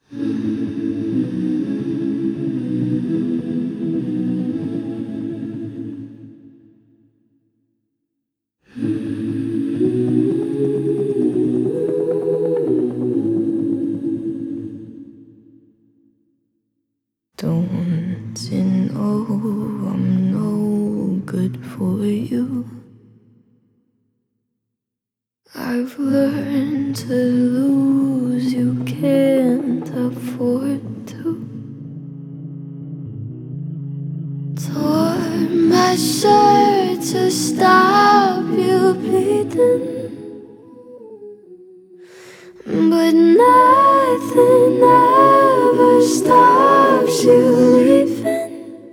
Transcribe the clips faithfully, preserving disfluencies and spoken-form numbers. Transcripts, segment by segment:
Don't you know I'm no good for you? I've learned to lose, you can't afford to. Tore my shirt to stop you bleeding, but nothing ever stops you leaving.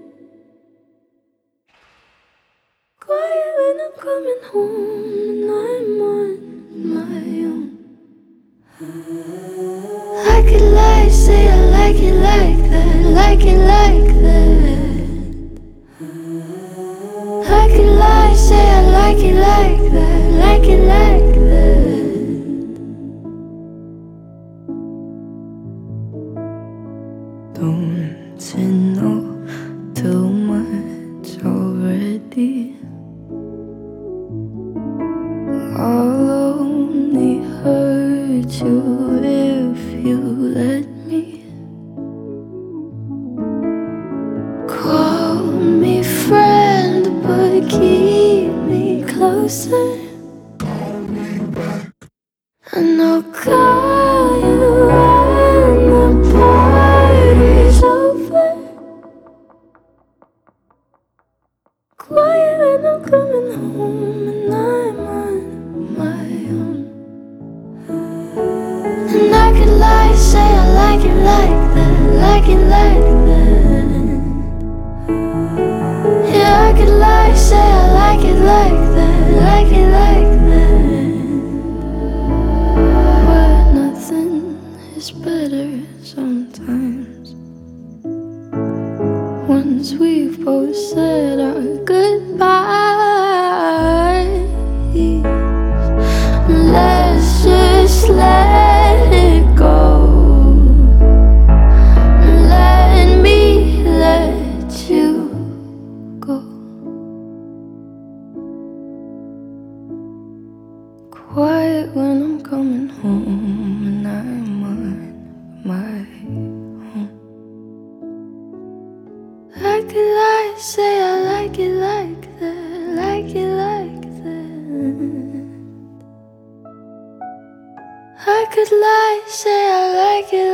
Quiet when I'm coming home and I'm on my own. I could lie, say I like it like that, like it like that. I could lie, say I like it like that, like it like that. Don't you know too much already? I'll only hurt you if you let me. Call me friend, but keep me closer. And I'll call you when the party's over. Quiet when I'm coming home and I'm on my own. And I could lie, say I like it like that, like it like that. Yeah, I could lie, say I like it like that, like it like that. But nothing is better sometimes. Once we've both said our goodbyes, let's just let it go. Let me let you go. Quiet when I'm coming home and I'm on my own. I could lie, say I like it like that, like it like that. I could lie, say I like it